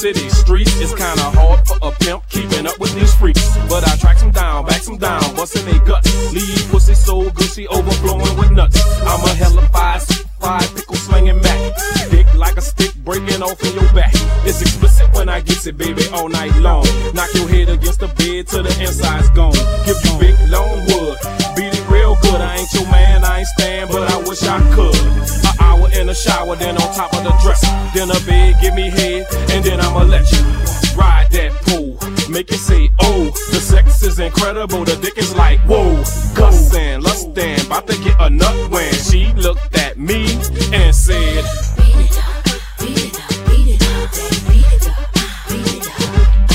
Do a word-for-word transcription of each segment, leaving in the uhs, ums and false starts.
city streets. It's kinda hard for a pimp keeping up with these freaks. But I track them down, back them down, busting they guts. Leave pussy so gushy, overflowing with nuts. I'm a hella five, five pickle slinging Mac. Dick like a stick breaking off in your back. It's explicit when I get it, baby, all night long. Knock your head against the bed till the inside's gone. Give you big long wood, beat it real good. I ain't your man, I ain't stand, but I wish I could. An hour in the shower, then on top of the dresser. Then a bed, give me head, and then I'ma let you ride that pool. Make it say, oh, the sex is incredible. The dick is like, whoa, cussin', lustin', about to get a nut when she looked at me and said, beat it up, beat it up, beat it up, beat it up, beat it up,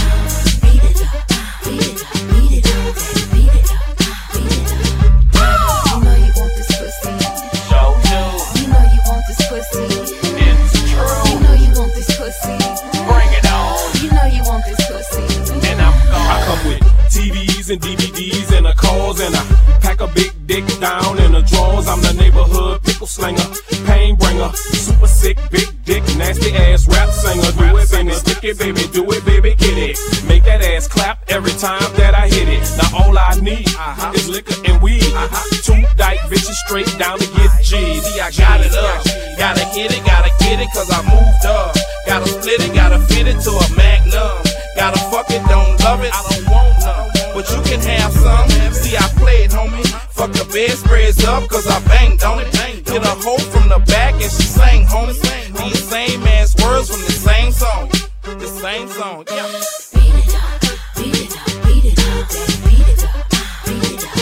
beat it up, beat it up, beat it up, beat it up, beat it up. You know you want this pussy. So do. You know you want this pussy. It's true. You know you want this pussy. Bring it on. You know you want this pussy. And I'm gone. I come with T Vs and D V Ds and a cars, and I pack a big dick down in the drawers. I'm the neighborhood pickle slinger, pain bringer, super sick, big dick, nasty ass rap singer. Do it, baby, stick it, baby, do it, baby, get it. Make that ass clap every time that I hit it. Now all I need uh-huh. is liquor and weed. Uh-huh. Two dyke bitches straight down to get G's. See, I got it up, gotta hit it, gotta get it, cause I moved up. Gotta split it, gotta fit it to a magnum. Gotta fuck it, don't love it, I don't want none. But you can have some. See, I played, homie. Fuck the bedspreads up, cause I banged on it. Hit a hoe from the back and she sang, homie. These same ass words from the same song. The same song, yeah. Beat it up, beat it up, beat it up, beat it up, beat it up,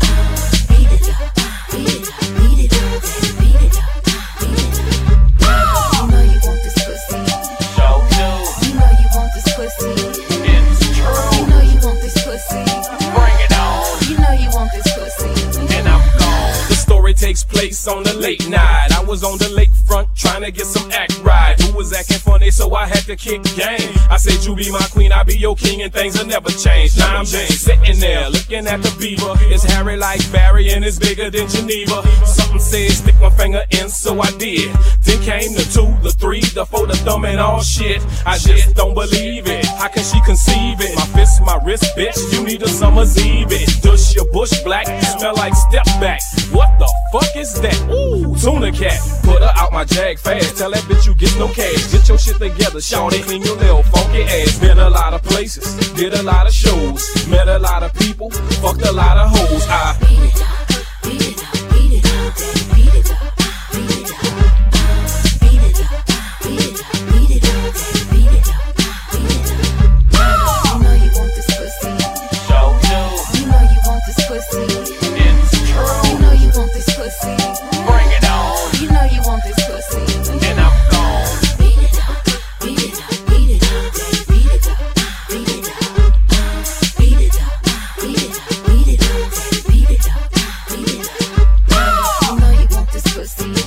beat it up, beat it up, beat it up, beat it up, beat it up. You know you want this pussy. So do. You know you want this pussy. It's true. You know you want this pussy. Bring it on. You know you want this pussy. And I'm gone. The story takes place on the late night. I was on the lakefront trying to get some act right. Who was acting funny, so I had to kick game. I said, you be my queen, I be your king, and things will never change. Now I'm just sitting there looking at the beaver. It's hairy like Barry and it's bigger than Geneva. Something said, stick my finger in, so I did. Then came the two, the three, the four, the thumb, and all shit. I just don't believe it. How can she conceive it? My fist, my wrist, bitch, you need a summer's eve it. Dush your bush black, you smell like step back. What the fuck is that? Ooh, tuna cat. Put her out my jag fast. Tell that bitch you get no cash. Get your shit together, shawty. Clean your little funky ass. Been a lot of places, did a lot of shows, met a lot of people, fucked a lot of hoes. I beat it up, beat it up, beat it up, beat it up, beat it up, beat it up, beat it up, beat it up, beat it up, beat it up. You know you want this pussy. So do. You know you want this pussy. It's true. You know you want this pussy. Bring it on. You know you want this pussy. And I'm gone. Beat it up, beat it up, beat it up, beat it up, beat it up, beat it up, beat it up, beat it up, beat it up, beat it up. You know you want this pussy.